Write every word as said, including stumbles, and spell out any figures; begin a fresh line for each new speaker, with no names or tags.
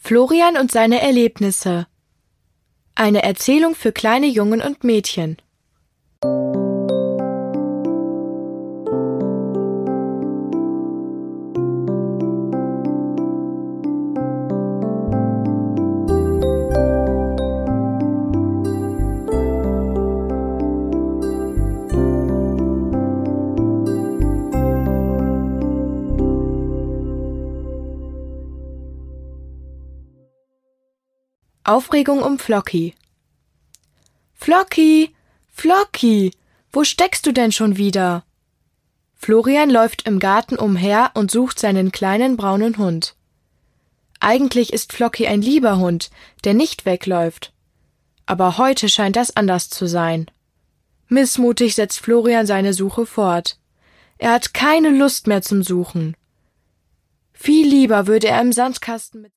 Florian und seine Erlebnisse. Eine Erzählung für kleine Jungen und Mädchen. Aufregung um Flocky. Flocky, Flocky, wo steckst du denn schon wieder? Florian läuft im Garten umher und sucht seinen kleinen braunen Hund. Eigentlich ist Flocky ein lieber Hund, der nicht wegläuft. Aber heute scheint das anders zu sein. Missmutig setzt Florian seine Suche fort. Er hat keine Lust mehr zum Suchen. Viel lieber würde er im Sandkasten mit